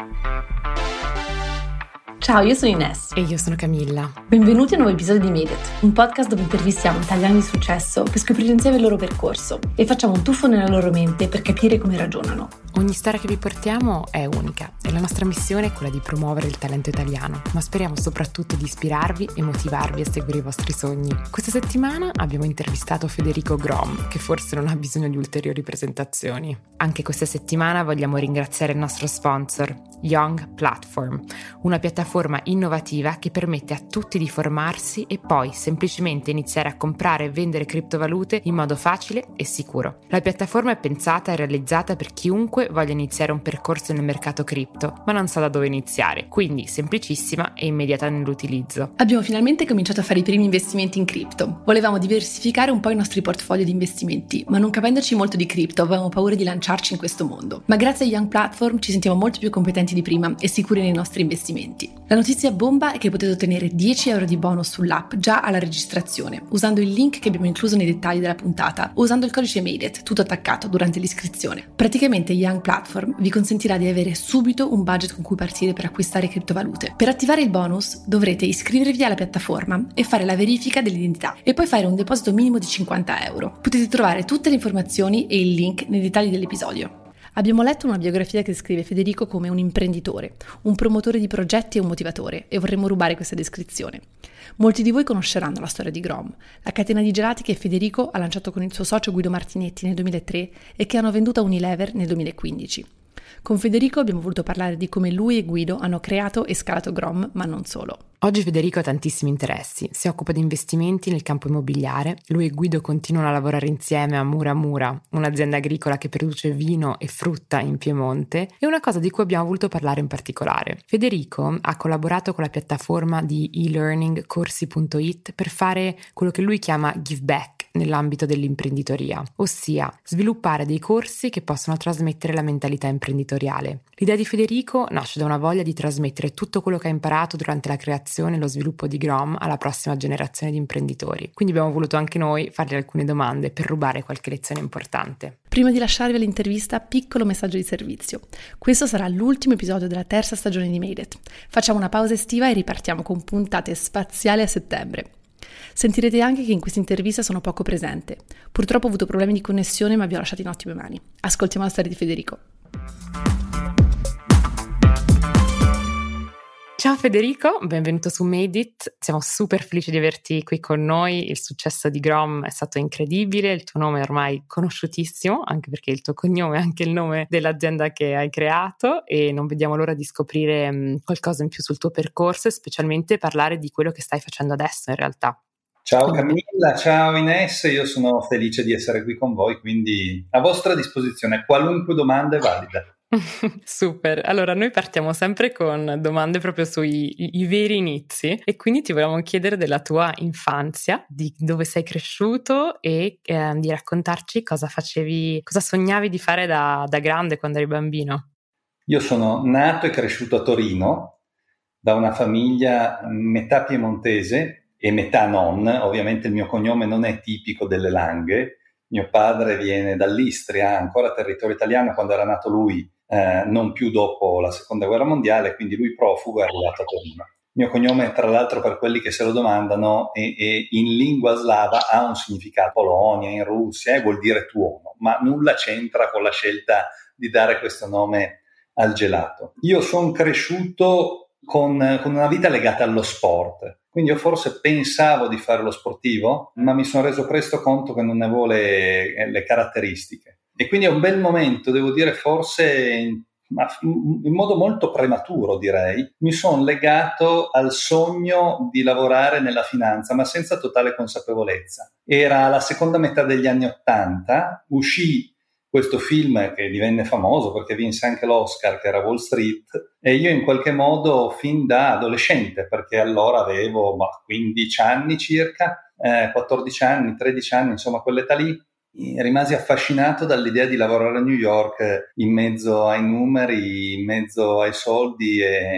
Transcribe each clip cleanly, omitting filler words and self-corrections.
Ciao, io sono Ines. E io sono Camilla. Benvenuti a un nuovo episodio di Made It, un podcast dove intervistiamo italiani di successo per scoprire insieme il loro percorso e facciamo un tuffo nella loro mente per capire come ragionano. Ogni storia che vi portiamo è unica e la nostra missione è quella di promuovere il talento italiano, ma speriamo soprattutto di ispirarvi e motivarvi a seguire i vostri sogni. Questa settimana abbiamo intervistato Federico Grom, che forse non ha bisogno di ulteriori presentazioni. Anche questa settimana vogliamo ringraziare il nostro sponsor, Young Platform, una piattaforma innovativa che permette a tutti di formarsi e poi semplicemente iniziare a comprare e vendere criptovalute in modo facile e sicuro. La piattaforma è pensata e realizzata per chiunque voglia iniziare un percorso nel mercato cripto, ma non sa da dove iniziare, quindi semplicissima e immediata nell'utilizzo. Abbiamo finalmente cominciato a fare i primi investimenti in cripto. Volevamo diversificare un po' i nostri portfolio di investimenti, ma non capendoci molto di cripto avevamo paura di lanciarci in questo mondo. Ma grazie a Young Platform ci sentiamo molto più competenti di prima e sicuri nei nostri investimenti. La notizia bomba è che potete ottenere 10 euro di bonus sull'app già alla registrazione, usando il link che abbiamo incluso nei dettagli della puntata o usando il codice MADEIT, tutto attaccato, durante l'iscrizione. Praticamente Young Platform vi consentirà di avere subito un budget con cui partire per acquistare criptovalute. Per attivare il bonus dovrete iscrivervi alla piattaforma e fare la verifica dell'identità e poi fare un deposito minimo di 50 euro. Potete trovare tutte le informazioni e il link nei dettagli dell'episodio. Abbiamo letto una biografia che descrive Federico come un imprenditore, un promotore di progetti e un motivatore, e vorremmo rubare questa descrizione. Molti di voi conosceranno la storia di Grom, la catena di gelati che Federico ha lanciato con il suo socio Guido Martinetti nel 2003 e che hanno venduto a Unilever nel 2015. Con Federico abbiamo voluto parlare di come lui e Guido hanno creato e scalato Grom, ma non solo. Oggi Federico ha tantissimi interessi, si occupa di investimenti nel campo immobiliare, lui e Guido continuano a lavorare insieme a Mura Mura, un'azienda agricola che produce vino e frutta in Piemonte, e una cosa di cui abbiamo voluto parlare in particolare. Federico ha collaborato con la piattaforma di e-learning corsi.it per fare quello che lui chiama give back nell'ambito dell'imprenditoria, ossia sviluppare dei corsi che possono trasmettere la mentalità imprenditoriale. L'idea di Federico nasce da una voglia di trasmettere tutto quello che ha imparato durante la creazione e lo sviluppo di Grom alla prossima generazione di imprenditori. Quindi abbiamo voluto anche noi fargli alcune domande per rubare qualche lezione importante. Prima di lasciarvi all'intervista, piccolo messaggio di servizio. Questo sarà l'ultimo episodio della terza stagione di Made It. Facciamo una pausa estiva e ripartiamo con puntate spaziali a settembre. Sentirete anche che in questa intervista sono poco presente. Purtroppo ho avuto problemi di connessione, ma vi ho lasciato in ottime mani. Ascoltiamo la storia di Federico. Ciao Federico, benvenuto su Made It. Siamo super felici di averti qui con noi. Il successo di Grom è stato incredibile, il tuo nome è ormai conosciutissimo, anche perché il tuo cognome è anche il nome dell'azienda che hai creato, e non vediamo l'ora di scoprire qualcosa in più sul tuo percorso e specialmente parlare di quello che stai facendo adesso in realtà. Ciao Camilla, ciao Ines, io sono felice di essere qui con voi, quindi a vostra disposizione, qualunque domanda è valida. Super, allora noi partiamo sempre con domande proprio sui i veri inizi e quindi ti volevamo chiedere della tua infanzia, di dove sei cresciuto e di raccontarci cosa facevi, cosa sognavi di fare da grande quando eri bambino. Io sono nato e cresciuto a Torino da una famiglia metà piemontese e metà non, ovviamente il mio cognome non è tipico delle Langhe, mio padre viene dall'Istria, ancora territorio italiano quando era nato lui, non più dopo la seconda guerra mondiale, quindi lui profugo è arrivato a Torino. Il mio cognome, tra l'altro, per quelli che se lo domandano, è in lingua slava ha un significato, Polonia, in Russia, e vuol dire tuono, ma nulla c'entra con la scelta di dare questo nome al gelato. Io sono cresciuto con una vita legata allo sport, quindi io forse pensavo di fare lo sportivo, ma mi sono reso presto conto che non ne avevo le caratteristiche. E quindi è un bel momento, devo dire, forse in modo molto prematuro, direi, mi sono legato al sogno di lavorare nella finanza, ma senza totale consapevolezza. Era la seconda metà degli anni '80, uscì questo film che divenne famoso perché vinse anche l'Oscar, che era Wall Street, e io in qualche modo fin da adolescente, perché allora avevo 15 anni circa, 14 anni, 13 anni, insomma quell'età lì, rimasi affascinato dall'idea di lavorare a New York in mezzo ai numeri, in mezzo ai soldi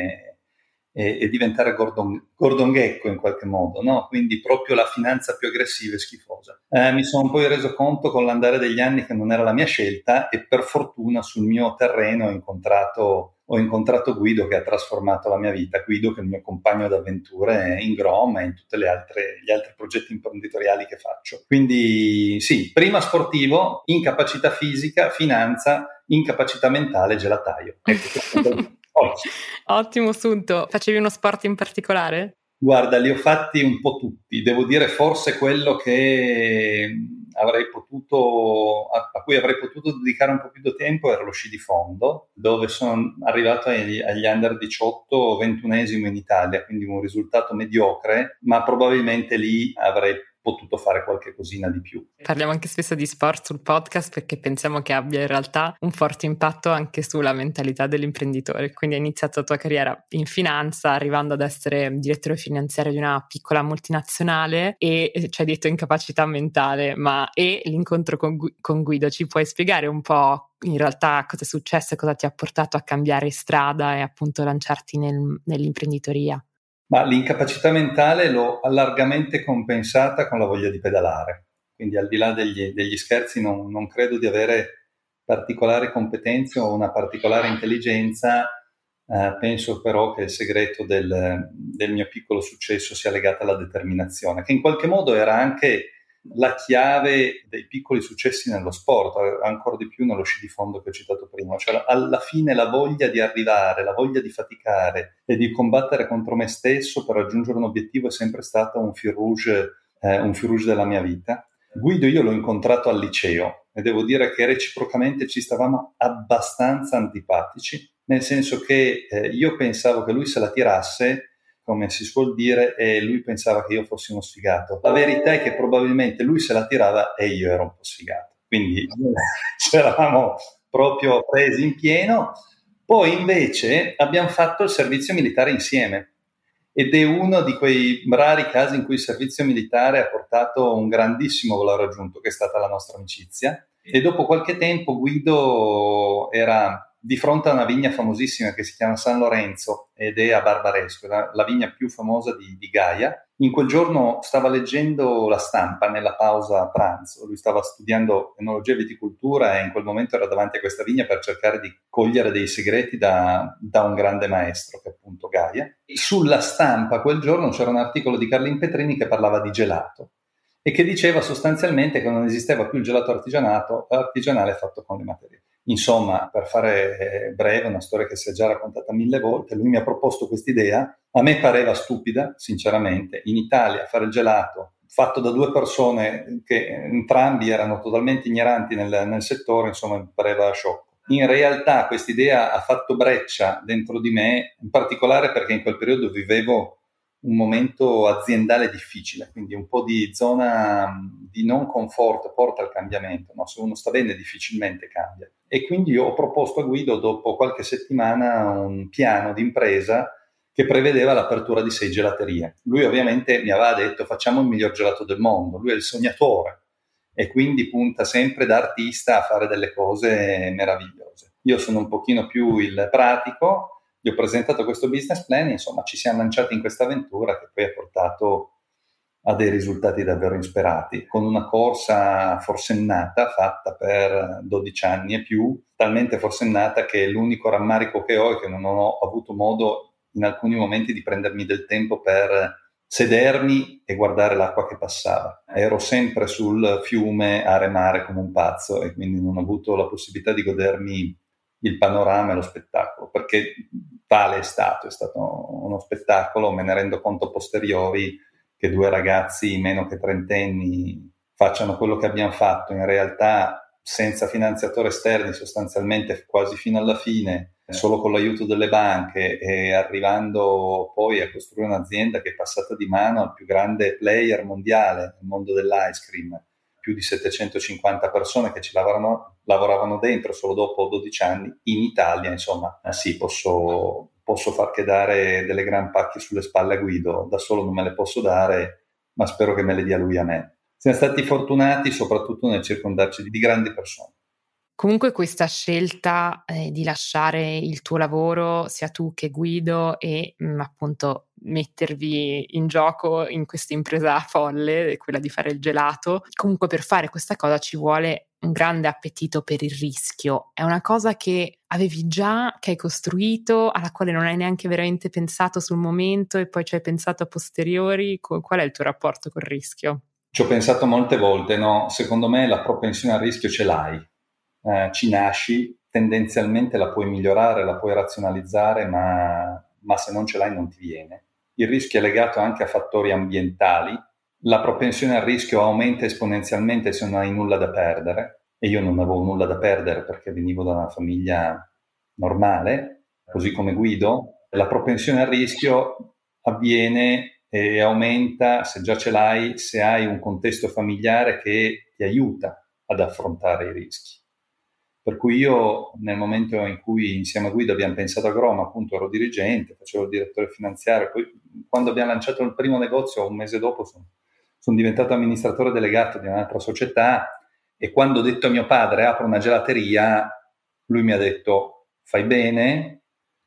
e diventare Gordon Gekko in qualche modo, no? Quindi proprio la finanza più aggressiva e schifosa. Mi sono poi reso conto con l'andare degli anni che non era la mia scelta e per fortuna sul mio terreno ho incontrato ho incontrato Guido, che ha trasformato la mia vita. Guido, che è il mio compagno d'avventure in Grom e in tutti gli altri progetti imprenditoriali che faccio. Quindi sì, prima sportivo, incapacità fisica, finanza, incapacità mentale, gelataio. Ecco. Ottimo assunto. Facevi uno sport in particolare? Guarda, li ho fatti un po' tutti. Devo dire, forse quello che a cui avrei potuto dedicare un po' più di tempo era lo sci di fondo, dove sono arrivato agli under 18, 21esimo in Italia, quindi un risultato mediocre, ma probabilmente lì avrei potuto fare qualche cosina di più. Parliamo anche spesso di sport sul podcast perché pensiamo che abbia in realtà un forte impatto anche sulla mentalità dell'imprenditore. Quindi hai iniziato la tua carriera in finanza, arrivando ad essere direttore finanziario di una piccola multinazionale e ci hai detto incapacità mentale, e l'incontro con Guido. Ci puoi spiegare un po' in realtà cosa è successo e cosa ti ha portato a cambiare strada e appunto lanciarti nell'imprenditoria? Ma l'incapacità mentale l'ho largamente compensata con la voglia di pedalare. Quindi al di là degli scherzi non credo di avere particolari competenze o una particolare intelligenza. Penso però che il segreto del mio piccolo successo sia legato alla determinazione, che in qualche modo era anche la chiave dei piccoli successi nello sport, ancora di più nello sci di fondo che ho citato prima. Cioè, alla fine la voglia di arrivare, la voglia di faticare e di combattere contro me stesso per raggiungere un obiettivo è sempre stata un fil rouge della mia vita. Guido io l'ho incontrato al liceo e devo dire che reciprocamente ci stavamo abbastanza antipatici, nel senso che io pensavo che lui se la tirasse, come si suol dire, e lui pensava che io fossi uno sfigato. La verità è che probabilmente lui se la tirava e io ero un po' sfigato. Quindi ci eravamo proprio presi in pieno. Poi invece abbiamo fatto il servizio militare insieme ed è uno di quei rari casi in cui il servizio militare ha portato un grandissimo valore aggiunto, che è stata la nostra amicizia. E dopo qualche tempo Guido era di fronte a una vigna famosissima che si chiama San Lorenzo ed è a Barbaresco, la vigna più famosa di Gaia. In quel giorno stava leggendo la stampa nella pausa pranzo, lui stava studiando enologia e viticoltura e in quel momento era davanti a questa vigna per cercare di cogliere dei segreti da un grande maestro che è appunto Gaia. Sulla stampa quel giorno c'era un articolo di Carlin Petrini che parlava di gelato e che diceva sostanzialmente che non esisteva più il gelato artigianale fatto con le materie. Insomma, per fare breve, una storia che si è già raccontata 1000 volte, lui mi ha proposto quest'idea, a me pareva stupida, sinceramente, in Italia fare il gelato fatto da due persone che entrambi erano totalmente ignoranti nel settore, insomma, mi pareva sciocco. In realtà quest'idea ha fatto breccia dentro di me, in particolare perché in quel periodo vivevo un momento aziendale difficile, quindi un po' di zona di non conforto porta al cambiamento, no? Se uno sta bene difficilmente cambia. E quindi io ho proposto a Guido dopo qualche settimana un piano di impresa che prevedeva l'apertura di 6 gelaterie. Lui ovviamente mi aveva detto facciamo il miglior gelato del mondo, lui è il sognatore e quindi punta sempre da artista a fare delle cose meravigliose. Io sono un pochino più il pratico. Gli ho presentato questo business plan, insomma ci siamo lanciati in questa avventura che poi ha portato a dei risultati davvero insperati, con una corsa forsennata fatta per 12 anni e più, talmente forsennata che l'unico rammarico che ho è che non ho avuto modo in alcuni momenti di prendermi del tempo per sedermi e guardare l'acqua che passava. Ero sempre sul fiume a remare come un pazzo e quindi non ho avuto la possibilità di godermi il panorama e lo spettacolo, perché tale è stato uno spettacolo. Me ne rendo conto a posteriori che 2 ragazzi meno che trentenni facciano quello che abbiamo fatto, in realtà senza finanziatori esterni sostanzialmente quasi fino alla fine, solo con l'aiuto delle banche e arrivando poi a costruire un'azienda che è passata di mano al più grande player mondiale nel mondo dell'ice cream, più di 750 persone che ci lavoravano dentro solo dopo 12 anni in Italia. Insomma, sì, posso far che dare delle gran pacche sulle spalle a Guido, da solo non me le posso dare, ma spero che me le dia lui a me. Siamo stati fortunati soprattutto nel circondarci di grandi persone. Comunque questa scelta di lasciare il tuo lavoro, sia tu che Guido, e appunto mettervi in gioco in questa impresa folle, quella di fare il gelato, comunque per fare questa cosa ci vuole un grande appetito per il rischio. È una cosa che avevi già, che hai costruito, alla quale non hai neanche veramente pensato sul momento e poi ci hai pensato a posteriori. Qual è il tuo rapporto col rischio? Ci ho pensato molte volte, no? Secondo me la propensione al rischio ce l'hai. Ci nasci, tendenzialmente la puoi migliorare, la puoi razionalizzare, ma se non ce l'hai non ti viene. Il rischio è legato anche a fattori ambientali. La propensione al rischio aumenta esponenzialmente se non hai nulla da perdere, e io non avevo nulla da perdere perché venivo da una famiglia normale, così come Guido. La propensione al rischio avviene e aumenta, se già ce l'hai, se hai un contesto familiare che ti aiuta ad affrontare i rischi. Per cui io, nel momento in cui insieme a Guido abbiamo pensato a Grom, appunto ero dirigente, facevo il direttore finanziario, poi quando abbiamo lanciato il primo negozio, un mese dopo sono diventato amministratore delegato di un'altra società, e quando ho detto a mio padre apro una gelateria, lui mi ha detto fai bene,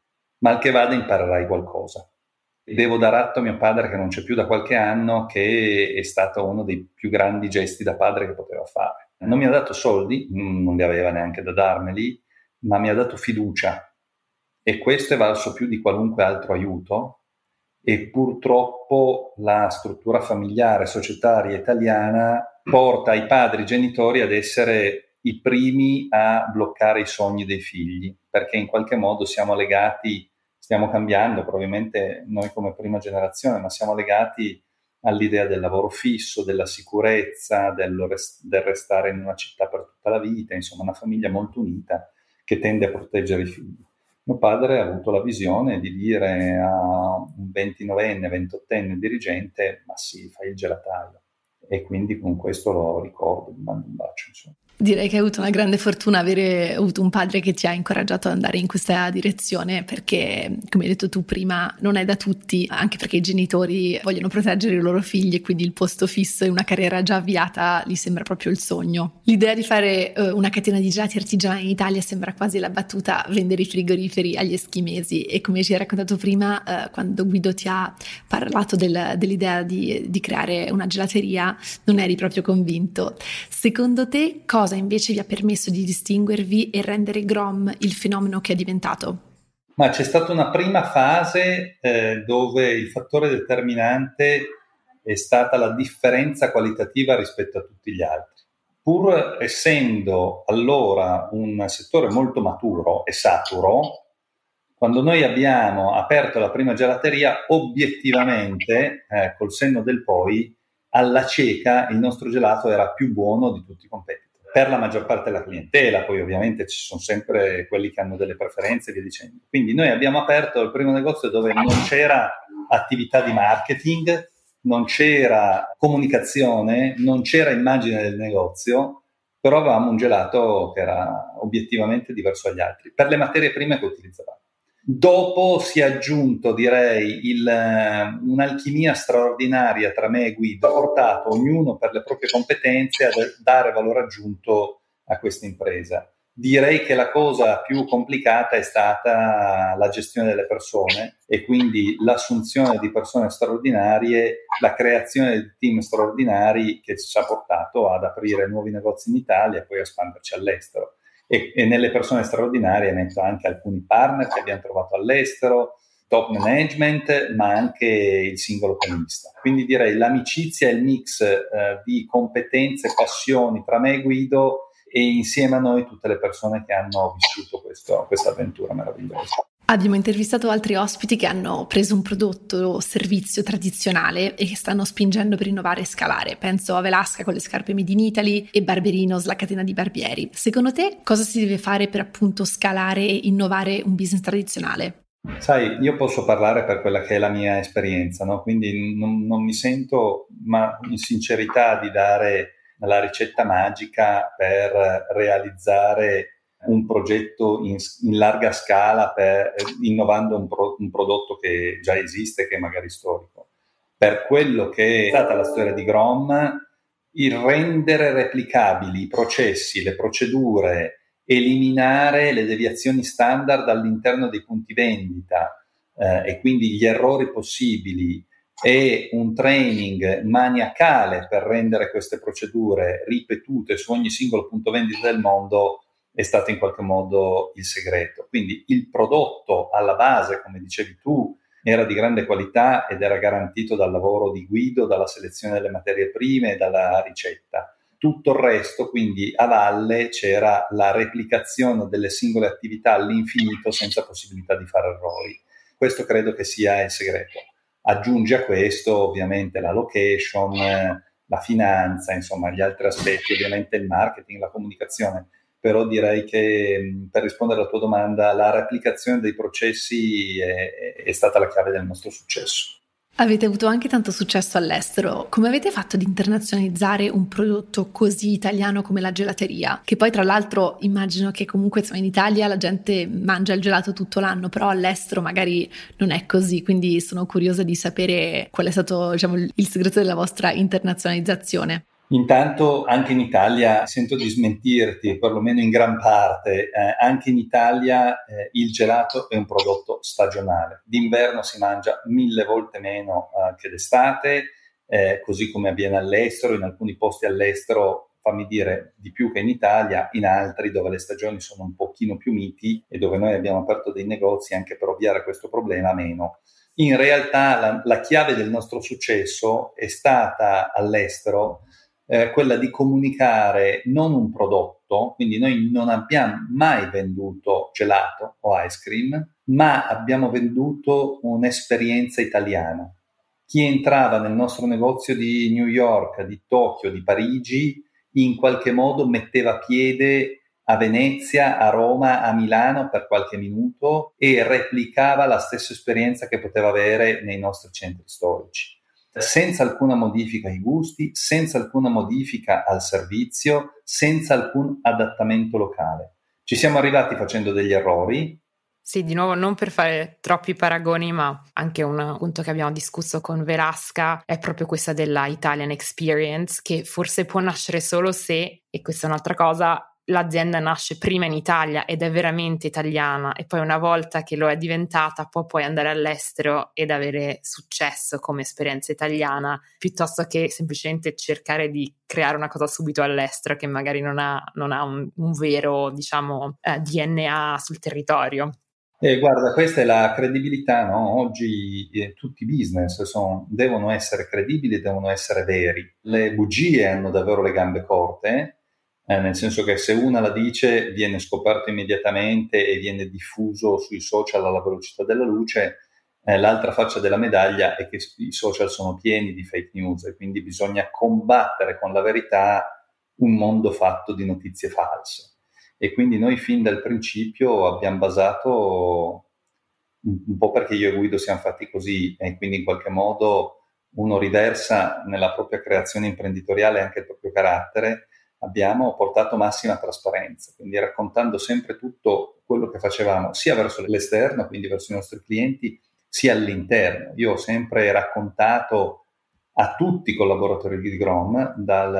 mal che vada imparerai qualcosa. Devo dar atto a mio padre, che non c'è più da qualche anno, che è stato uno dei più grandi gesti da padre che poteva fare. Non mi ha dato soldi, non li aveva neanche da darmeli, ma mi ha dato fiducia, e questo è valso più di qualunque altro aiuto. E purtroppo la struttura familiare societaria italiana porta i padri genitori ad essere i primi a bloccare i sogni dei figli, perché in qualche modo siamo legati, stiamo cambiando probabilmente noi come prima generazione, ma siamo legati all'idea del lavoro fisso, della sicurezza, del restare in una città per tutta la vita, insomma una famiglia molto unita che tende a proteggere i figli. Mio padre ha avuto la visione di dire a un 29enne, 28enne dirigente: ma sì, fai il gelataio. E quindi con questo lo ricordo, gli mando un bacio, insomma. Direi che hai avuto una grande fortuna avere avuto un padre che ti ha incoraggiato ad andare in questa direzione, perché, come hai detto tu prima, non è da tutti, anche perché i genitori vogliono proteggere i loro figli e quindi il posto fisso e una carriera già avviata gli sembra proprio il sogno. L'idea di fare una catena di gelati artigianali in Italia sembra quasi la battuta vendere i frigoriferi agli eschimesi, e come ci hai raccontato prima, quando Guido ti ha parlato dell'idea di creare una gelateria, non eri proprio convinto. Secondo te cosa invece vi ha permesso di distinguervi e rendere Grom il fenomeno che è diventato? Ma c'è stata una prima fase dove il fattore determinante è stata la differenza qualitativa rispetto a tutti gli altri. Pur essendo allora un settore molto maturo e saturo, quando noi abbiamo aperto la prima gelateria, obiettivamente, col senno del poi, alla cieca il nostro gelato era più buono di tutti i competitor, per la maggior parte della clientela. Poi ovviamente ci sono sempre quelli che hanno delle preferenze e via dicendo. Quindi noi abbiamo aperto il primo negozio dove non c'era attività di marketing, non c'era comunicazione, non c'era immagine del negozio, però avevamo un gelato che era obiettivamente diverso dagli altri per le materie prime che utilizzavamo. Dopo si è aggiunto, direi, un'alchimia straordinaria tra me e Guido, portato ognuno per le proprie competenze a dare valore aggiunto a questa impresa. Direi che la cosa più complicata è stata la gestione delle persone, e quindi l'assunzione di persone straordinarie, la creazione di team straordinari che ci ha portato ad aprire nuovi negozi in Italia e poi a espanderci all'estero. E nelle persone straordinarie metto anche alcuni partner che abbiamo trovato all'estero, top management, ma anche il singolo pianista. Quindi direi l'amicizia e il mix di competenze e passioni tra me e Guido, e insieme a noi tutte le persone che hanno vissuto questa avventura meravigliosa. Abbiamo intervistato altri ospiti che hanno preso un prodotto o servizio tradizionale e che stanno spingendo per innovare e scalare. Penso a Velasca con le scarpe Made in Italy e Barberinos, la catena di barbieri. Secondo te cosa si deve fare per appunto scalare e innovare un business tradizionale? Sai, io posso parlare per quella che è la mia esperienza, no? Quindi non mi sento, ma in sincerità, di dare la ricetta magica per realizzare un progetto in larga scala, innovando un prodotto che già esiste, che è magari storico. Per quello che è stata la storia di Grom, il rendere replicabili i processi, le procedure eliminare le deviazioni standard all'interno dei punti vendita e quindi gli errori possibili e un training maniacale per rendere queste procedure ripetute su ogni singolo punto vendita del mondo è stato in qualche modo il segreto. Quindi il prodotto alla base, come dicevi tu, era di grande qualità ed era garantito dal lavoro di Guido, dalla selezione delle materie prime e dalla ricetta. Tutto il resto, quindi a valle, c'era la replicazione delle singole attività all'infinito senza possibilità di fare errori. Questo credo che sia il segreto. Aggiunge a questo ovviamente la location, la finanza, insomma gli altri aspetti, ovviamente il marketing, la comunicazione. Però direi che per rispondere alla tua domanda, la replicazione dei processi è stata la chiave del nostro successo. Avete avuto anche tanto successo all'estero. Come avete fatto ad internazionalizzare un prodotto così italiano come la gelateria? Che poi tra l'altro immagino che comunque in Italia la gente mangia il gelato tutto l'anno, però all'estero magari non è così, quindi sono curiosa di sapere qual è stato, diciamo, il segreto della vostra internazionalizzazione. Intanto anche in Italia, sento di smentirti, perlomeno in gran parte, anche in Italia il gelato è un prodotto stagionale. D'inverno si mangia 1000 volte meno che d'estate, così come avviene all'estero, in alcuni posti all'estero, fammi dire, di più che in Italia, in altri dove le stagioni sono un pochino più miti e dove noi abbiamo aperto dei negozi anche per ovviare a questo problema meno. In realtà la chiave del nostro successo è stata all'estero quella di comunicare non un prodotto, quindi noi non abbiamo mai venduto gelato o ice cream, ma abbiamo venduto un'esperienza italiana. Chi entrava nel nostro negozio di New York, di Tokyo, di Parigi, in qualche modo metteva piede a Venezia, a Roma, a Milano per qualche minuto e replicava la stessa esperienza che poteva avere nei nostri centri storici. Senza alcuna modifica ai gusti, senza alcuna modifica al servizio, senza alcun adattamento locale. Ci siamo arrivati facendo degli errori. Sì, di nuovo non per fare troppi paragoni, ma anche un punto che abbiamo discusso con Verasca è proprio questa della Italian Experience, che forse può nascere solo se, e questa è un'altra cosa, l'azienda nasce prima in Italia ed è veramente italiana e poi una volta che lo è diventata può poi andare all'estero ed avere successo come esperienza italiana, piuttosto che semplicemente cercare di creare una cosa subito all'estero che magari non ha un vero, diciamo, DNA sul territorio. Guarda, questa è la credibilità, no? Oggi tutti i business devono essere credibili, devono essere veri. Le bugie hanno davvero le gambe corte, nel senso che se una la dice viene scoperto immediatamente e viene diffuso sui social alla velocità della luce. L'altra faccia della medaglia è che i social sono pieni di fake news e quindi bisogna combattere con la verità un mondo fatto di notizie false. E quindi noi fin dal principio abbiamo basato, un po' perché io e Guido siamo fatti così, e quindi in qualche modo uno riversa nella propria creazione imprenditoriale anche il proprio carattere, abbiamo portato massima trasparenza, quindi raccontando sempre tutto quello che facevamo, sia verso l'esterno, quindi verso i nostri clienti, sia all'interno. Io ho sempre raccontato a tutti i collaboratori di Grom,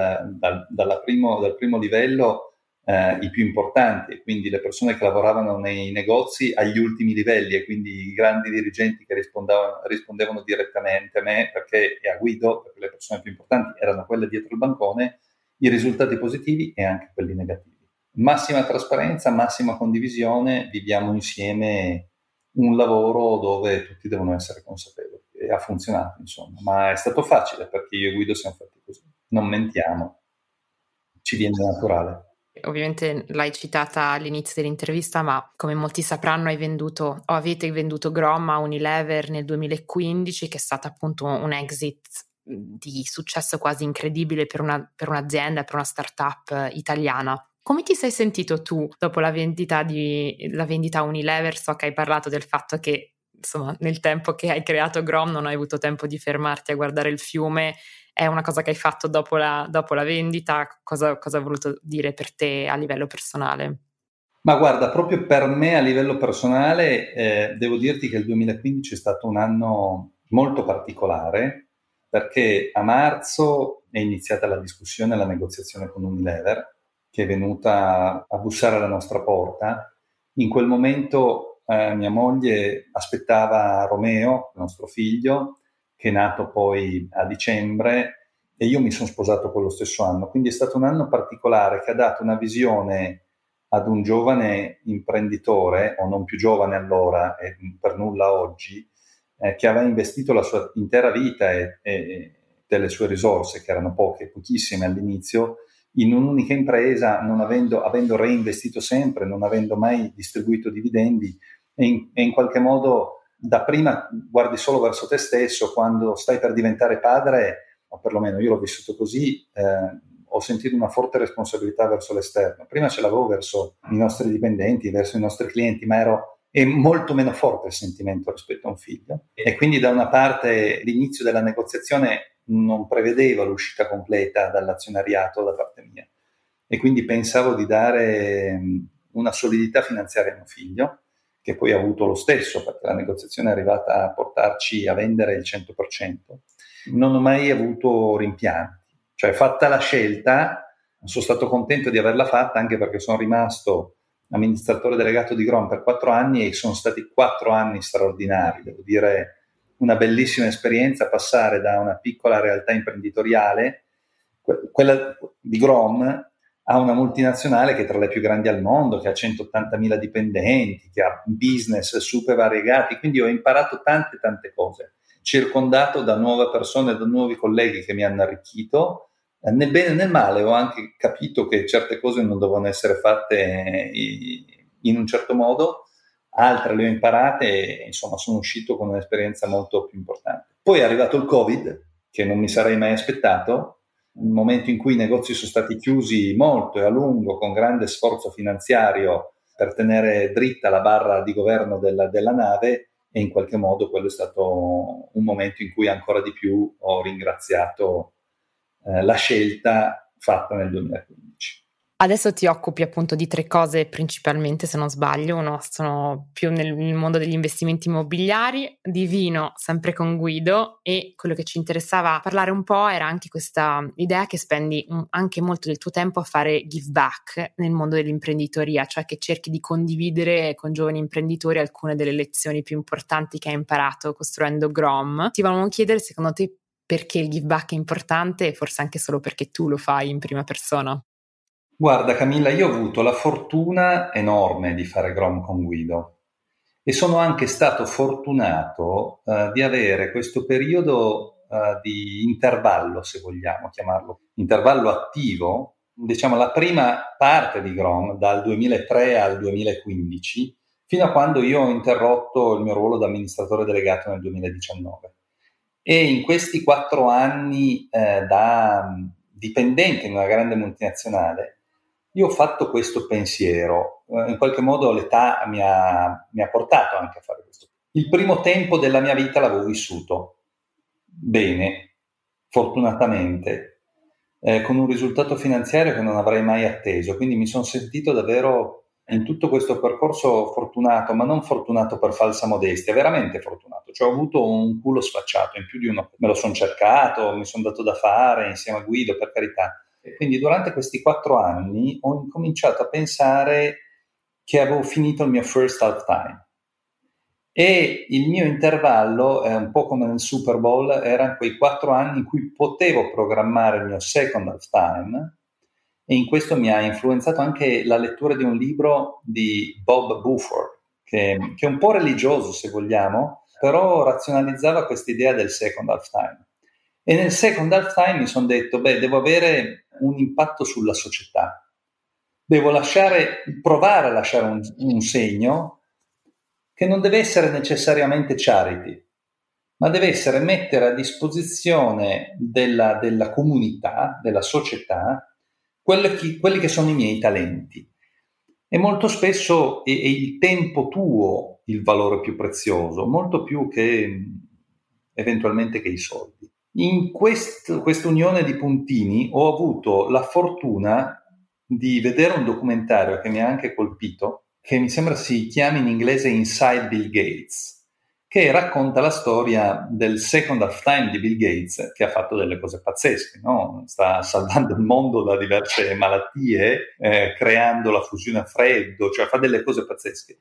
dal primo livello, i più importanti, quindi le persone che lavoravano nei negozi, agli ultimi livelli, e quindi i grandi dirigenti che rispondevano direttamente a me e a Guido, perché le persone più importanti erano quelle dietro il bancone, i risultati positivi e anche quelli negativi. Massima trasparenza, massima condivisione, viviamo insieme un lavoro dove tutti devono essere consapevoli, e ha funzionato, insomma, ma è stato facile perché io e Guido siamo fatti così, non mentiamo, ci viene naturale. Ovviamente l'hai citata all'inizio dell'intervista, ma come molti sapranno avete venduto Grom a Unilever nel 2015, che è stata appunto un exit di successo quasi incredibile per un'azienda, per una startup italiana. Come ti sei sentito tu dopo la vendita a Unilever? So che hai parlato del fatto che, insomma, nel tempo che hai creato Grom non hai avuto tempo di fermarti a guardare il fiume. È una cosa che hai fatto dopo la vendita? Cosa ha voluto dire per te a livello personale? Ma guarda, proprio per me a livello personale devo dirti che il 2015 è stato un anno molto particolare, perché a marzo è iniziata la discussione e la negoziazione con Unilever che è venuta a bussare alla nostra porta. In quel momento mia moglie aspettava Romeo, il nostro figlio, che è nato poi a dicembre, e io mi sono sposato quello stesso anno. Quindi è stato un anno particolare che ha dato una visione ad un giovane imprenditore, o non più giovane allora e per nulla oggi, che aveva investito la sua intera vita e delle sue risorse, che erano pochissime all'inizio, in un'unica impresa, avendo reinvestito sempre, non avendo mai distribuito dividendi, e in qualche modo dapprima guardi solo verso te stesso. Quando stai per diventare padre, o perlomeno io l'ho vissuto così, ho sentito una forte responsabilità verso l'esterno. Prima ce l'avevo verso i nostri dipendenti, verso i nostri clienti, ma è molto meno forte il sentimento rispetto a un figlio. E quindi da una parte l'inizio della negoziazione non prevedeva l'uscita completa dall'azionariato da parte mia, e quindi pensavo di dare una solidità finanziaria a mio figlio, che poi ha avuto lo stesso, perché la negoziazione è arrivata a portarci a vendere il 100%. Non ho mai avuto rimpianti, cioè fatta la scelta sono stato contento di averla fatta, anche perché sono rimasto amministratore delegato di Grom per 4 anni, e sono stati 4 anni straordinari, devo dire, una bellissima esperienza, passare da una piccola realtà imprenditoriale, quella di Grom, a una multinazionale che è tra le più grandi al mondo, che ha 180.000 dipendenti, che ha business super variegati. Quindi ho imparato tante cose, circondato da nuove persone, da nuovi colleghi che mi hanno arricchito, nel bene e nel male. Ho anche capito che certe cose non dovevano essere fatte in un certo modo, altre le ho imparate, e insomma sono uscito con un'esperienza molto più importante. Poi è arrivato il Covid, che non mi sarei mai aspettato, un momento in cui i negozi sono stati chiusi molto e a lungo, con grande sforzo finanziario per tenere dritta la barra di governo della nave, e in qualche modo quello è stato un momento in cui ancora di più ho ringraziato la scelta fatta nel 2015. Adesso ti occupi appunto di 3 cose principalmente, se non sbaglio. Uno sono più nel mondo degli investimenti immobiliari, di vino sempre con Guido, e quello che ci interessava parlare un po' era anche questa idea che spendi anche molto del tuo tempo a fare give back nel mondo dell'imprenditoria, cioè che cerchi di condividere con giovani imprenditori alcune delle lezioni più importanti che hai imparato costruendo Grom. Ti volevamo chiedere, secondo te, perché il give back è importante, e forse anche solo perché tu lo fai in prima persona. Guarda Camilla, io ho avuto la fortuna enorme di fare Grom con Guido, e sono anche stato fortunato di avere questo periodo di intervallo, se vogliamo chiamarlo, intervallo attivo, diciamo la prima parte di Grom, dal 2003 al 2015, fino a quando io ho interrotto il mio ruolo da amministratore delegato nel 2019. E in questi 4 anni da dipendente in una grande multinazionale, io ho fatto questo pensiero, in qualche modo l'età mi ha portato anche a fare questo. Il primo tempo della mia vita l'avevo vissuto bene, fortunatamente, con un risultato finanziario che non avrei mai atteso, quindi mi sono sentito davvero in tutto questo percorso fortunato, ma non fortunato per falsa modestia, veramente fortunato. Cioè ho avuto un culo sfacciato, in più di uno me lo sono cercato, mi sono dato da fare insieme a Guido, per carità. E quindi durante questi 4 anni ho incominciato a pensare che avevo finito il mio first half time, e il mio intervallo, un po' come nel Super Bowl, erano quei 4 anni in cui potevo programmare il mio second half time, e in questo mi ha influenzato anche la lettura di un libro di Bob Buford, che è un po' religioso se vogliamo, però razionalizzava quest'idea del second half time. E nel second half time mi sono detto, devo avere un impatto sulla società, devo provare a lasciare un segno che non deve essere necessariamente charity, ma deve essere mettere a disposizione della comunità, della società, quelli che sono i miei talenti. E molto spesso è il tempo tuo il valore più prezioso, molto più che eventualmente che i soldi. In questa unione di puntini ho avuto la fortuna di vedere un documentario che mi ha anche colpito, che mi sembra si chiami in inglese Inside Bill Gates, che racconta la storia del Second Half Time di Bill Gates, che ha fatto delle cose pazzesche, no? Sta salvando il mondo da diverse malattie, creando la fusione a freddo, cioè fa delle cose pazzesche.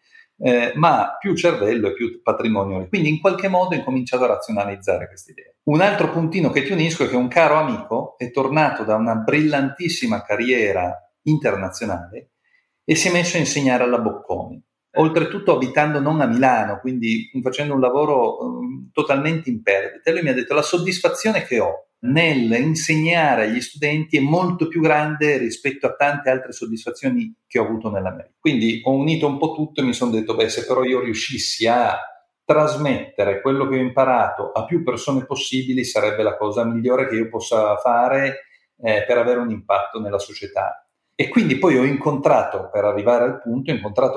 Ma più cervello e più patrimonio. Quindi in qualche modo ho incominciato a razionalizzare queste idee. Un altro puntino che ti unisco è che un caro amico è tornato da una brillantissima carriera internazionale e si è messo a insegnare alla Bocconi. Oltretutto abitando non a Milano, quindi facendo un lavoro totalmente in perdita. E lui mi ha detto: la soddisfazione che ho nel insegnare agli studenti è molto più grande rispetto a tante altre soddisfazioni che ho avuto nella mia vita. Quindi ho unito un po' tutto e mi sono detto: se però io riuscissi a trasmettere quello che ho imparato a più persone possibili, sarebbe la cosa migliore che io possa fare per avere un impatto nella società. E quindi poi ho incontrato, per arrivare al punto,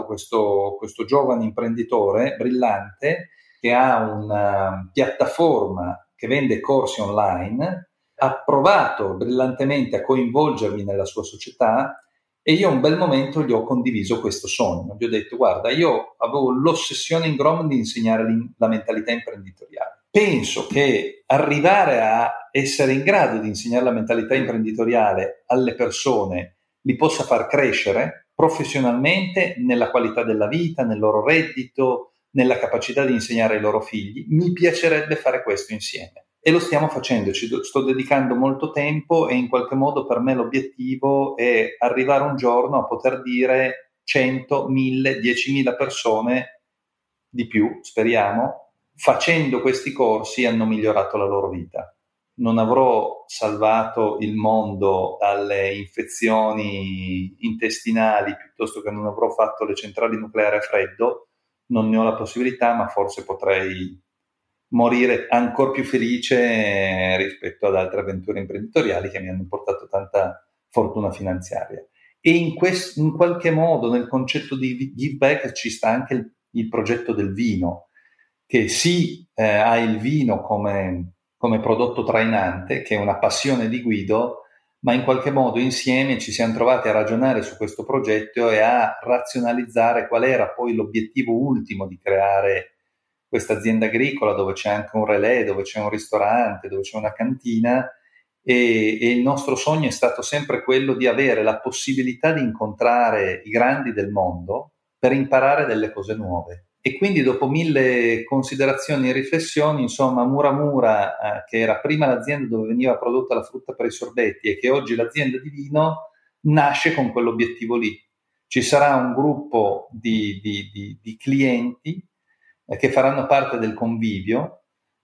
questo giovane imprenditore brillante che ha una piattaforma che vende corsi online, ha provato brillantemente a coinvolgermi nella sua società e io a un bel momento gli ho condiviso questo sogno. Gli ho detto: guarda, io avevo l'ossessione in Grom di insegnare la mentalità imprenditoriale. Penso che arrivare a essere in grado di insegnare la mentalità imprenditoriale alle persone li possa far crescere professionalmente, nella qualità della vita, nel loro reddito, nella capacità di insegnare ai loro figli. Mi piacerebbe fare questo insieme e lo stiamo facendo, ci sto dedicando molto tempo e in qualche modo per me l'obiettivo è arrivare un giorno a poter dire 100, 1000, 10.000 persone di più, speriamo, facendo questi corsi hanno migliorato la loro vita. Non avrò salvato il mondo dalle infezioni intestinali piuttosto che non avrò fatto le centrali nucleari a freddo, non ne ho la possibilità, ma forse potrei morire ancora più felice rispetto ad altre avventure imprenditoriali che mi hanno portato tanta fortuna finanziaria. E in qualche modo nel concetto di give back ci sta anche il progetto del vino, che sì, ha il vino come prodotto trainante, che è una passione di Guido, ma in qualche modo insieme ci siamo trovati a ragionare su questo progetto e a razionalizzare qual era poi l'obiettivo ultimo di creare questa azienda agricola, dove c'è anche un relè, dove c'è un ristorante, dove c'è una cantina, e il nostro sogno è stato sempre quello di avere la possibilità di incontrare i grandi del mondo per imparare delle cose nuove. E quindi dopo 1000 considerazioni e riflessioni, insomma, Muramura, che era prima l'azienda dove veniva prodotta la frutta per i sorbetti e che oggi è l'azienda di vino, nasce con quell'obiettivo lì. Ci sarà un gruppo di clienti che faranno parte del convivio.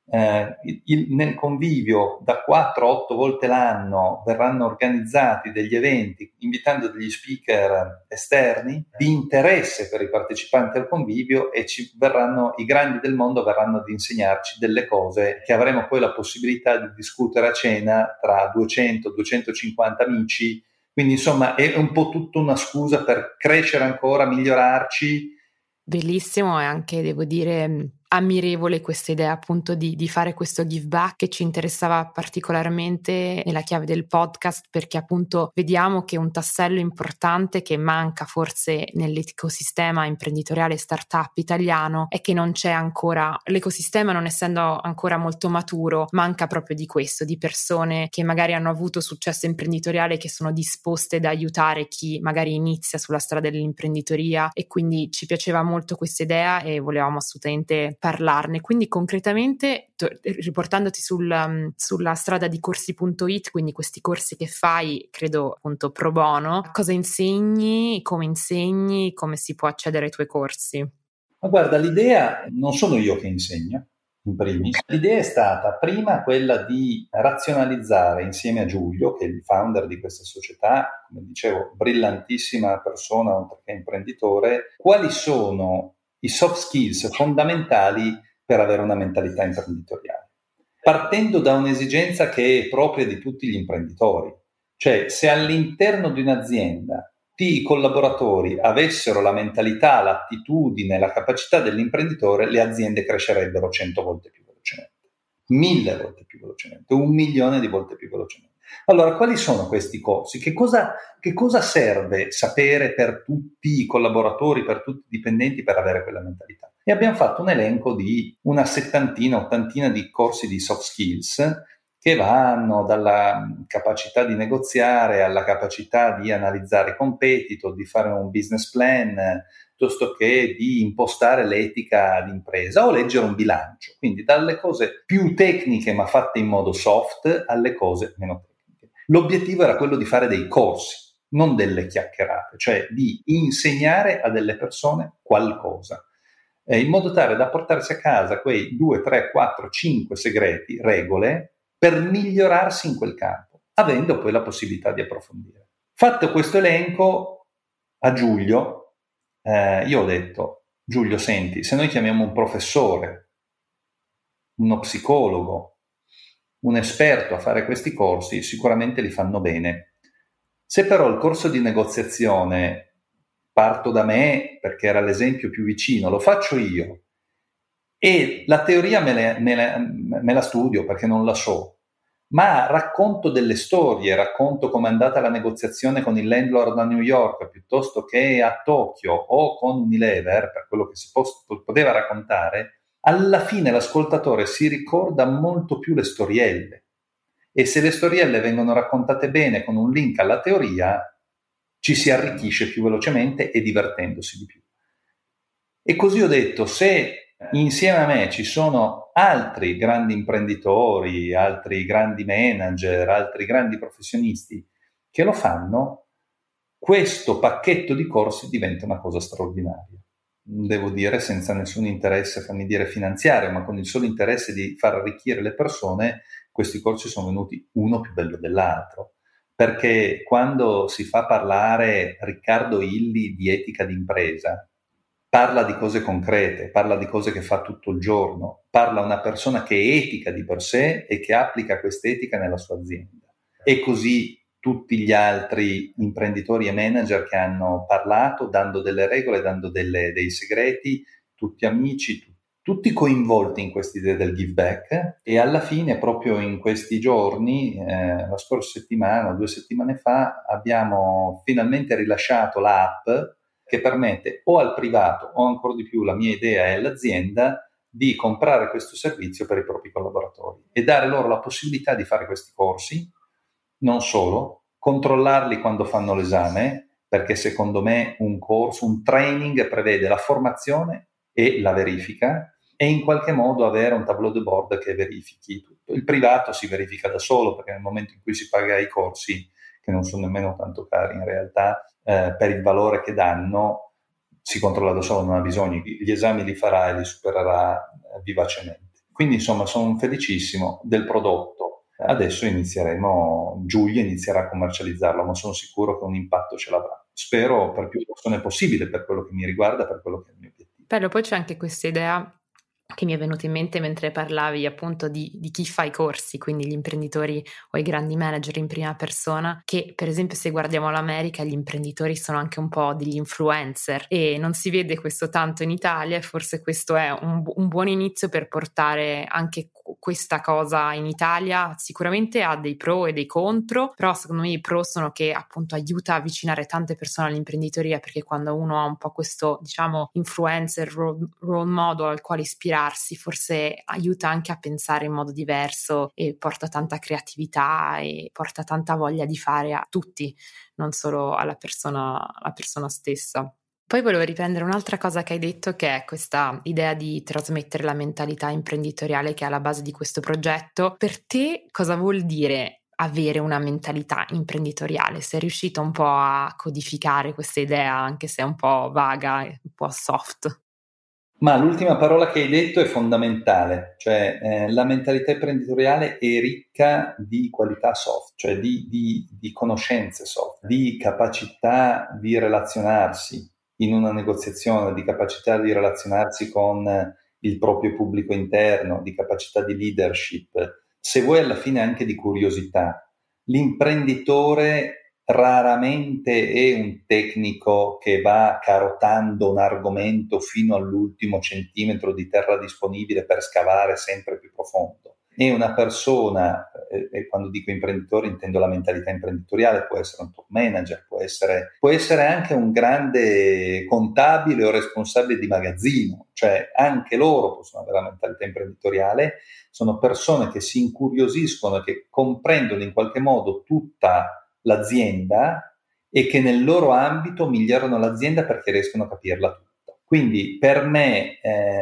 Nel convivio da 4-8 volte l'anno verranno organizzati degli eventi invitando degli speaker esterni di interesse per i partecipanti al convivio e i grandi del mondo verranno ad insegnarci delle cose che avremo poi la possibilità di discutere a cena tra 200-250 amici. Quindi insomma è un po' tutta una scusa per crescere ancora, migliorarci. Bellissimo, e anche devo dire ammirevole questa idea appunto di fare questo give back, che ci interessava particolarmente nella chiave del podcast, perché appunto vediamo che un tassello importante che manca forse nell'ecosistema imprenditoriale startup italiano è che non c'è ancora, l'ecosistema non essendo ancora molto maturo, manca proprio di questo, di persone che magari hanno avuto successo imprenditoriale, che sono disposte ad aiutare chi magari inizia sulla strada dell'imprenditoria, e quindi ci piaceva molto questa idea e volevamo assolutamente parlarne. Quindi concretamente, riportandoti sulla strada di corsi.it, quindi questi corsi che fai, credo appunto pro bono, cosa insegni, come si può accedere ai tuoi corsi? Ma guarda, l'idea non sono io che insegno, in primis. L'idea è stata prima quella di razionalizzare insieme a Giulio, che è il founder di questa società, come dicevo, brillantissima persona oltre che imprenditore, quali sono i soft skills fondamentali per avere una mentalità imprenditoriale, partendo da un'esigenza che è propria di tutti gli imprenditori. Cioè, se all'interno di un'azienda i collaboratori avessero la mentalità, l'attitudine, la capacità dell'imprenditore, le aziende crescerebbero 100 volte più velocemente, 1000 volte più velocemente, 1 milione di volte più velocemente. Allora, quali sono questi corsi? Che cosa serve sapere per tutti i collaboratori, per tutti i dipendenti per avere quella mentalità? e abbiamo fatto un elenco di una settantina, ottantina di corsi di soft skills che vanno dalla capacità di negoziare alla capacità di analizzare competitor, di fare un business plan, piuttosto che di impostare l'etica d'impresa o leggere un bilancio. Quindi dalle cose più tecniche ma fatte in modo soft alle cose meno tecniche. L'obiettivo era quello di fare dei corsi, non delle chiacchierate, cioè di insegnare a delle persone qualcosa, in modo tale da portarsi a casa quei 2, 3, 4, 5 segreti, regole, per migliorarsi in quel campo, avendo poi la possibilità di approfondire. Fatto questo elenco, a Giulio, io ho detto: Giulio, senti, se noi chiamiamo un professore, uno psicologo, un esperto a fare questi corsi, sicuramente li fanno bene. Se però il corso di negoziazione parto da me, perché era l'esempio più vicino, lo faccio io, e la teoria me la studio perché non la so, ma racconto delle storie, racconto com'è andata la negoziazione con il landlord a New York piuttosto che a Tokyo o con Unilever, per quello che si poteva raccontare, alla fine l'ascoltatore si ricorda molto più le storielle, e se le storielle vengono raccontate bene con un link alla teoria, ci si arricchisce più velocemente e divertendosi di più. E così ho detto: se insieme a me ci sono altri grandi imprenditori, altri grandi manager, altri grandi professionisti che lo fanno, questo pacchetto di corsi diventa una cosa straordinaria. Devo dire, senza nessun interesse, fammi dire, finanziario, ma con il solo interesse di far arricchire le persone, questi corsi sono venuti uno più bello dell'altro. Perché quando si fa parlare Riccardo Illy di etica d'impresa, parla di cose concrete, parla di cose che fa tutto il giorno, parla una persona che è etica di per sé e che applica questa etica nella sua azienda. E così tutti gli altri imprenditori e manager che hanno parlato, dando delle regole, dando dei segreti, tutti amici, tutti coinvolti in questa idea del give back. E alla fine, proprio in questi giorni, la scorsa settimana, 2 settimane fa, abbiamo finalmente rilasciato l'app che permette o al privato o ancora di più, la mia idea è all'azienda, di comprare questo servizio per i propri collaboratori e dare loro la possibilità di fare questi corsi, non solo, controllarli quando fanno l'esame, perché secondo me un corso, un training prevede la formazione e la verifica, e in qualche modo avere un tableau de bord che verifichi tutto. Il privato si verifica da solo, perché nel momento in cui si paga i corsi, che non sono nemmeno tanto cari in realtà, per il valore che danno, si controlla da solo, non ha bisogno, gli esami li farà e li supererà vivacemente. Quindi insomma sono felicissimo del prodotto. Adesso Giulia inizierà a commercializzarlo, ma sono sicuro che un impatto ce l'avrà. Spero per più persone possibile, per quello che mi riguarda, per quello che è il mio obiettivo. Bello, poi c'è anche questa idea che mi è venuta in mente mentre parlavi appunto di chi fa i corsi, quindi gli imprenditori o i grandi manager in prima persona, che per esempio se guardiamo l'America gli imprenditori sono anche un po' degli influencer e non si vede questo tanto in Italia, e forse questo è un buon inizio per portare anche questa cosa in Italia. Sicuramente ha dei pro e dei contro, però secondo me i pro sono che appunto aiuta a avvicinare tante persone all'imprenditoria, perché quando uno ha un po' questo, diciamo, influencer role model al quale ispirarsi, forse aiuta anche a pensare in modo diverso e porta tanta creatività e porta tanta voglia di fare a tutti, non solo alla persona stessa. Poi volevo riprendere un'altra cosa che hai detto, che è questa idea di trasmettere la mentalità imprenditoriale che è alla base di questo progetto. Per te cosa vuol dire avere una mentalità imprenditoriale? Sei riuscito un po' a codificare questa idea, anche se è un po' vaga e un po' soft? Ma l'ultima parola che hai detto è fondamentale, cioè la mentalità imprenditoriale è ricca di qualità soft, cioè di conoscenze soft, di capacità di relazionarsi in una negoziazione, di capacità di relazionarsi con il proprio pubblico interno, di capacità di leadership, se vuoi alla fine anche di curiosità. L'imprenditore raramente è un tecnico che va carotando un argomento fino all'ultimo centimetro di terra disponibile per scavare sempre più profondo. È una persona e quando dico imprenditori intendo la mentalità imprenditoriale, può essere un top manager, può essere anche un grande contabile o responsabile di magazzino, cioè anche loro possono avere la mentalità imprenditoriale, sono persone che si incuriosiscono e che comprendono in qualche modo tutta l'azienda e che nel loro ambito migliorano l'azienda perché riescono a capirla tutta. Quindi per me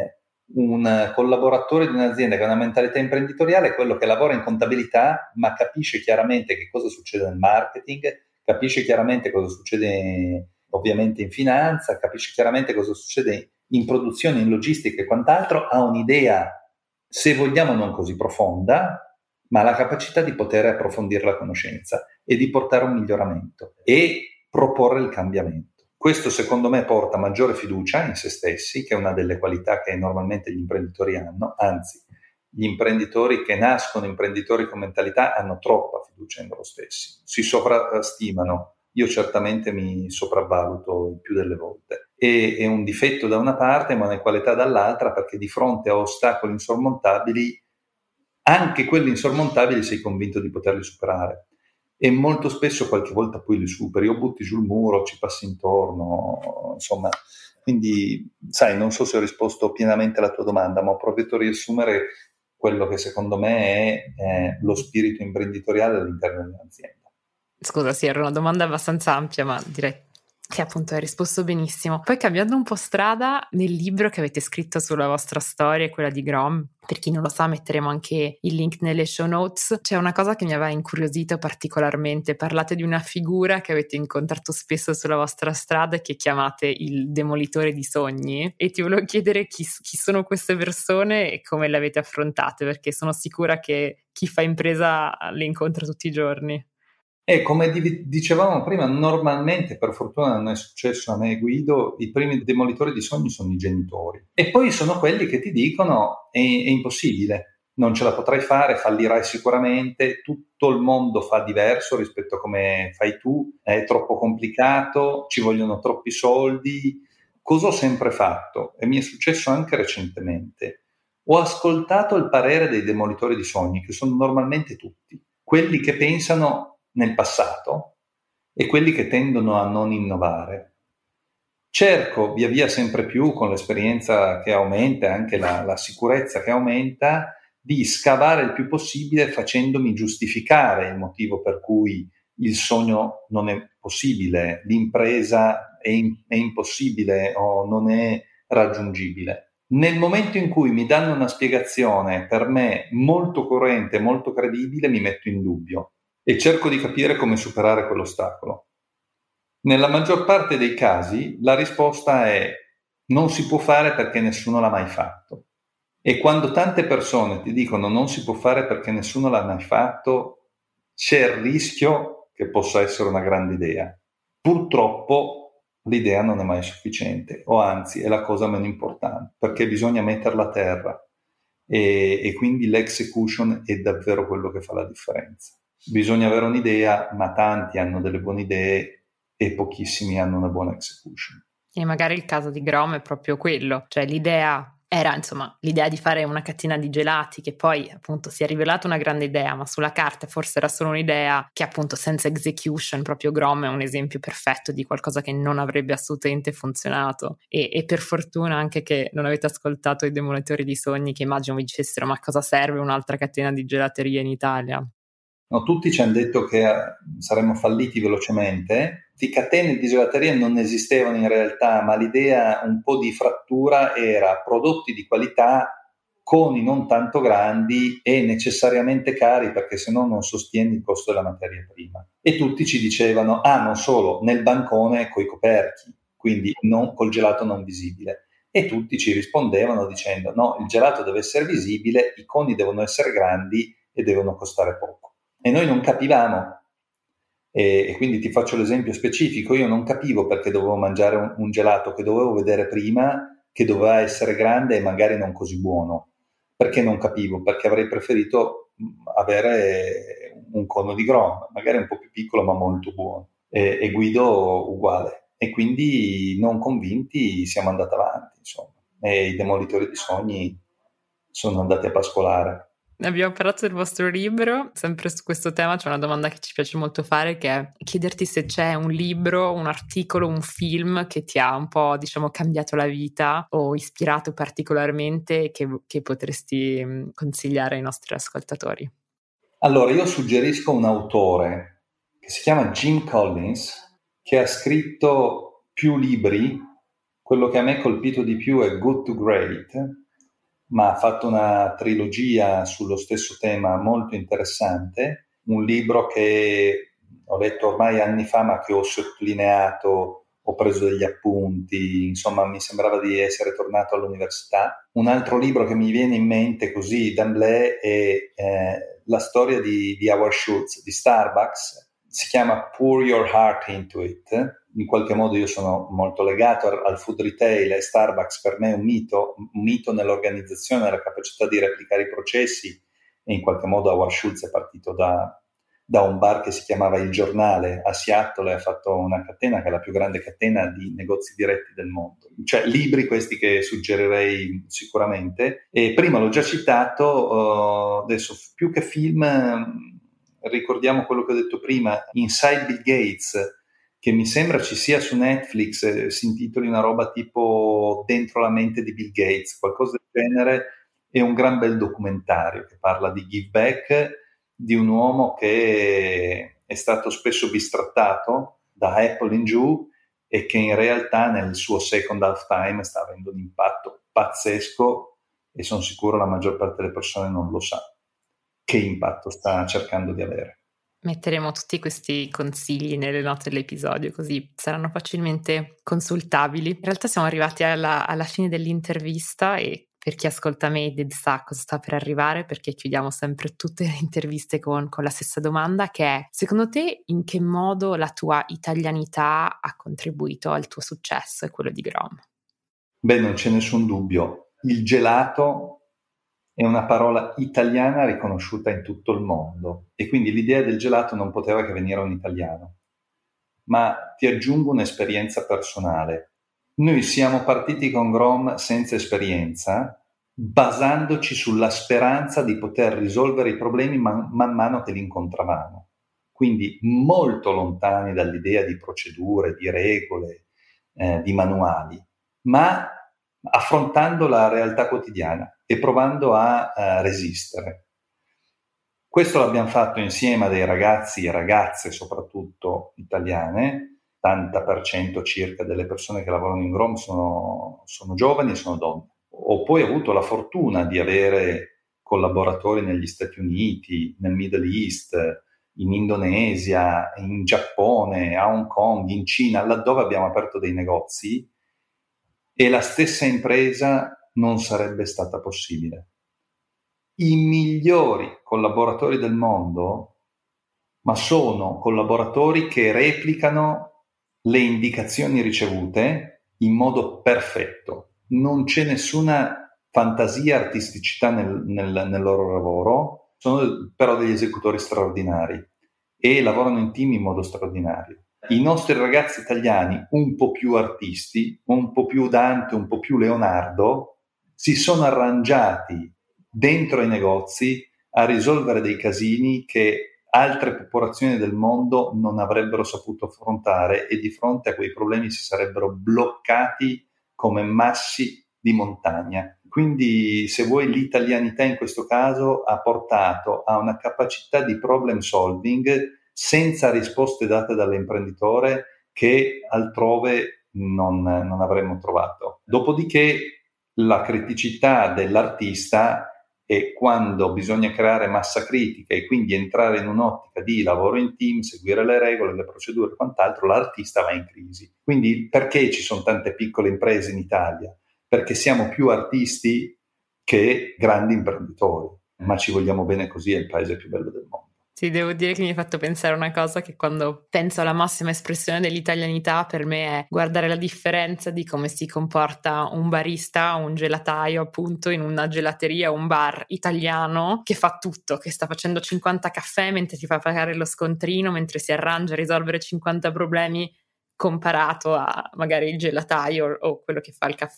un collaboratore di un'azienda che ha una mentalità imprenditoriale è quello che lavora in contabilità ma capisce chiaramente che cosa succede nel marketing, capisce chiaramente cosa succede ovviamente in finanza, capisce chiaramente cosa succede in produzione, in logistica e quant'altro, ha un'idea, se vogliamo, non così profonda, ma ha la capacità di poter approfondire la conoscenza e di portare un miglioramento e proporre il cambiamento. Questo secondo me porta maggiore fiducia in se stessi, che è una delle qualità che normalmente gli imprenditori hanno, anzi gli imprenditori che nascono imprenditori con mentalità hanno troppa fiducia in loro stessi, si sovrastimano, io certamente mi sopravvaluto il più delle volte. È un difetto da una parte ma una qualità dall'altra, perché di fronte a ostacoli insormontabili, anche quelli insormontabili sei convinto di poterli superare. E molto spesso qualche volta poi li superi o butti giù il muro, ci passi intorno, insomma. Quindi, sai, non so se ho risposto pienamente alla tua domanda, ma ho provato a riassumere quello che secondo me è lo spirito imprenditoriale all'interno di un'azienda. Scusa, sì, era una domanda abbastanza ampia, ma direi che appunto hai risposto benissimo. Poi, cambiando un po' strada, nel libro che avete scritto sulla vostra storia e quella di Grom, per chi non lo sa metteremo anche il link nelle show notes, c'è una cosa che mi aveva incuriosito particolarmente. Parlate di una figura che avete incontrato spesso sulla vostra strada e che chiamate il demolitore di sogni, e ti volevo chiedere chi sono queste persone e come le avete affrontate, perché sono sicura che chi fa impresa le incontra tutti i giorni. E come dicevamo prima, normalmente, per fortuna non è successo a me e Guido, i primi demolitori di sogni sono i genitori. E poi sono quelli che ti dicono è impossibile, non ce la potrai fare, fallirai sicuramente, tutto il mondo fa diverso rispetto a come fai tu, è troppo complicato, ci vogliono troppi soldi. Cosa ho sempre fatto? E mi è successo anche recentemente. Ho ascoltato il parere dei demolitori di sogni, che sono normalmente tutti, quelli che pensano nel passato e quelli che tendono a non innovare. Cerco via via sempre più, con l'esperienza che aumenta, anche la sicurezza che aumenta, di scavare il più possibile facendomi giustificare il motivo per cui il sogno non è possibile, l'impresa è impossibile o non è raggiungibile. Nel momento in cui mi danno una spiegazione per me molto coerente, molto credibile, mi metto in dubbio e cerco di capire come superare quell'ostacolo. Nella maggior parte dei casi la risposta è non si può fare perché nessuno l'ha mai fatto. E quando tante persone ti dicono non si può fare perché nessuno l'ha mai fatto, c'è il rischio che possa essere una grande idea. Purtroppo l'idea non è mai sufficiente, o anzi è la cosa meno importante, perché bisogna metterla a terra e quindi l'execution è davvero quello che fa la differenza. Bisogna avere un'idea, ma tanti hanno delle buone idee e pochissimi hanno una buona execution. E magari il caso di Grom è proprio quello, cioè l'idea era l'idea di fare una catena di gelati, che poi appunto si è rivelata una grande idea, ma sulla carta forse era solo un'idea, che appunto senza execution, proprio Grom è un esempio perfetto di qualcosa che non avrebbe assolutamente funzionato. E per fortuna anche che non avete ascoltato i demolitori di sogni, che immagino vi dicessero ma cosa serve un'altra catena di gelaterie in Italia? No, tutti ci hanno detto che saremmo falliti velocemente. Di catene di gelateria non esistevano in realtà, ma l'idea un po' di frattura era prodotti di qualità, coni non tanto grandi e necessariamente cari, perché se no non sostieni il costo della materia prima. E tutti ci dicevano, non solo, nel bancone coi coperchi, quindi non col gelato non visibile. E tutti ci rispondevano dicendo, no, il gelato deve essere visibile, i coni devono essere grandi e devono costare poco. E noi non capivamo, e quindi ti faccio l'esempio specifico, io non capivo perché dovevo mangiare un gelato che dovevo vedere prima, che doveva essere grande e magari non così buono. Perché non capivo? Perché avrei preferito avere un cono di Grom, magari un po' più piccolo ma molto buono, e Guido uguale. E quindi non convinti siamo andati avanti, insomma, e i demolitori di sogni sono andati a pascolare. Abbiamo parlato del vostro libro, sempre su questo tema c'è una domanda che ci piace molto fare, che è chiederti se c'è un libro, un articolo, un film che ti ha un po', diciamo, cambiato la vita o ispirato particolarmente che potresti consigliare ai nostri ascoltatori. Allora, io suggerisco un autore che si chiama Jim Collins, che ha scritto più libri. Quello che a me ha colpito di più è Good to Great, ma ha fatto una trilogia sullo stesso tema molto interessante, un libro che ho letto ormai anni fa ma che ho sottolineato, ho preso degli appunti, insomma mi sembrava di essere tornato all'università. Un altro libro che mi viene in mente così d'emblée è la storia di Howard Schultz, di Starbucks, si chiama Pour Your Heart Into It. In qualche modo io sono molto legato al food retail e Starbucks per me è un mito nell'organizzazione, nella capacità di replicare i processi, e in qualche modo Howard Schultz è partito da un bar che si chiamava Il Giornale a Seattle e ha fatto una catena che è la più grande catena di negozi diretti del mondo. Cioè libri questi che suggerirei sicuramente. E prima l'ho già citato, adesso più che film ricordiamo quello che ho detto prima, Inside Bill Gates, che mi sembra ci sia su Netflix, si intitoli una roba tipo Dentro la mente di Bill Gates, qualcosa del genere. È un gran bel documentario che parla di give back, di un uomo che è stato spesso bistrattato da Apple in giù e che in realtà nel suo second half time sta avendo un impatto pazzesco e sono sicuro la maggior parte delle persone non lo sa che impatto sta cercando di avere. Metteremo tutti questi consigli nelle note dell'episodio, così saranno facilmente consultabili. In realtà siamo arrivati alla fine dell'intervista e per chi ascolta Made sa cosa sta per arrivare, perché chiudiamo sempre tutte le interviste con la stessa domanda, che è: secondo te in che modo la tua italianità ha contribuito al tuo successo e quello di Grom? Beh, non c'è nessun dubbio. Il gelato è una parola italiana riconosciuta in tutto il mondo e quindi l'idea del gelato non poteva che venire a un italiano. Ma ti aggiungo un'esperienza personale. Noi siamo partiti con Grom senza esperienza, basandoci sulla speranza di poter risolvere i problemi man mano che li incontravamo. Quindi molto lontani dall'idea di procedure, di regole, di manuali, ma affrontando la realtà quotidiana e provando a resistere. Questo l'abbiamo fatto insieme a dei ragazzi e ragazze, soprattutto italiane. 80% circa delle persone che lavorano in Grom sono giovani e sono donne. Ho poi avuto la fortuna di avere collaboratori negli Stati Uniti, nel Middle East, in Indonesia, in Giappone, a Hong Kong, in Cina, laddove abbiamo aperto dei negozi, e la stessa impresa non sarebbe stata possibile. I migliori collaboratori del mondo, ma sono collaboratori che replicano le indicazioni ricevute in modo perfetto. Non c'è nessuna fantasia, artisticità nel loro lavoro, sono però degli esecutori straordinari e lavorano in team in modo straordinario. I nostri ragazzi italiani, un po' più artisti, un po' più Dante, un po' più Leonardo, si sono arrangiati dentro i negozi a risolvere dei casini che altre popolazioni del mondo non avrebbero saputo affrontare e di fronte a quei problemi si sarebbero bloccati come massi di montagna. Quindi, se vuoi, l'italianità in questo caso ha portato a una capacità di problem solving senza risposte date dall'imprenditore che altrove non avremmo trovato. Dopodiché la criticità dell'artista è quando bisogna creare massa critica e quindi entrare in un'ottica di lavoro in team, seguire le regole, le procedure e quant'altro, l'artista va in crisi. Quindi perché ci sono tante piccole imprese in Italia? Perché siamo più artisti che grandi imprenditori, ma ci vogliamo bene così, è il paese più bello del mondo. Sì, devo dire che mi hai fatto pensare una cosa, che quando penso alla massima espressione dell'italianità per me è guardare la differenza di come si comporta un barista, un gelataio appunto in una gelateria, un bar italiano che fa tutto, che sta facendo 50 caffè mentre ti fa pagare lo scontrino, mentre si arrangia a risolvere 50 problemi, comparato a magari il gelataio o quello che fa il caffè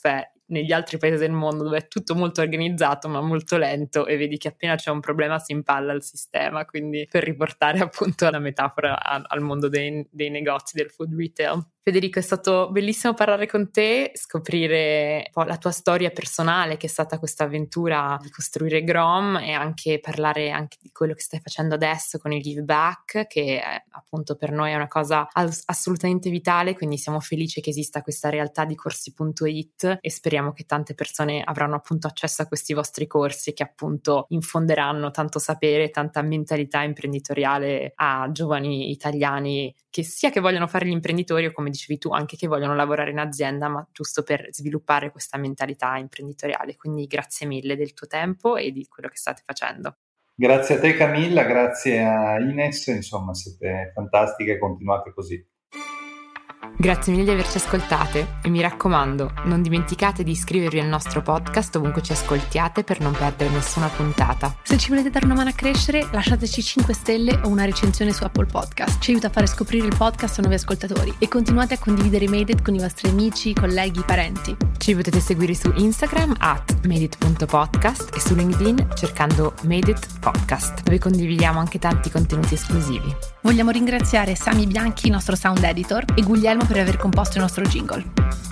negli altri paesi del mondo dove è tutto molto organizzato ma molto lento, e vedi che appena c'è un problema si impalla il sistema. Quindi, per riportare appunto la metafora al mondo dei negozi del food retail. Federico, è stato bellissimo parlare con te, scoprire un po' la tua storia personale, che è stata questa avventura di costruire Grom, e anche parlare anche di quello che stai facendo adesso con il Give Back, che appunto per noi è una cosa assolutamente vitale. Quindi siamo felici che esista questa realtà di corsi.it, e speriamo che tante persone avranno appunto accesso a questi vostri corsi, che appunto infonderanno tanto sapere, tanta mentalità imprenditoriale a giovani italiani che sia che vogliono fare gli imprenditori, o come dicevi tu anche che vogliono lavorare in azienda, ma giusto per sviluppare questa mentalità imprenditoriale. Quindi grazie mille del tuo tempo e di quello che state facendo. Grazie a te Camilla, grazie a Ines, insomma siete fantastiche, continuate così. Grazie mille di averci ascoltate, e mi raccomando, non dimenticate di iscrivervi al nostro podcast ovunque ci ascoltiate per non perdere nessuna puntata. Se ci volete dare una mano a crescere, lasciateci 5 stelle o una recensione su Apple Podcast. Ci aiuta a fare scoprire il podcast a nuovi ascoltatori, e continuate a condividere Made It con i vostri amici, colleghi, parenti. Ci potete seguire su Instagram @madeit.podcast e su LinkedIn cercando Made It Podcast, dove condividiamo anche tanti contenuti esclusivi. Vogliamo ringraziare Sami Bianchi, nostro sound editor, e Guglielmo per aver composto il nostro jingle.